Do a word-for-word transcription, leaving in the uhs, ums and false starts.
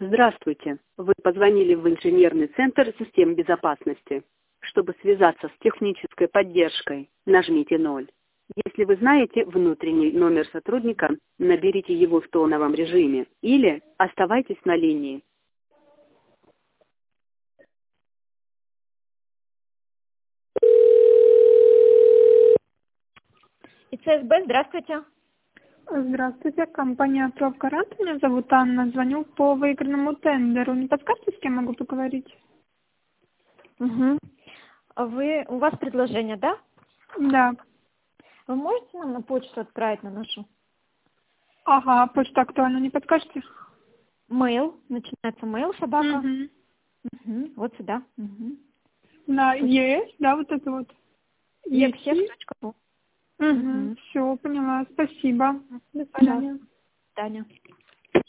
Здравствуйте. Вы позвонили в инженерный центр систем безопасности. Чтобы связаться с технической поддержкой, нажмите ноль. Если вы знаете внутренний номер сотрудника, наберите его в тоновом режиме или оставайтесь на линии. ИЦСБ, здравствуйте. Здравствуйте, компания «Профгарант». Меня зовут Анна. Звоню по выигранному тендеру. Не подскажете, с кем могу поговорить? Угу. Вы, у вас предложение, да? Да. Вы можете нам на почту отправить на нашу? Ага, почта актуальна, не подскажете? Mail, начинается mail, собака. Угу. Угу. Вот сюда. Угу. Да, есть, да, вот это вот. Ексес точка ру. Угу. Все, поняла. Спасибо. До свидания. Таня.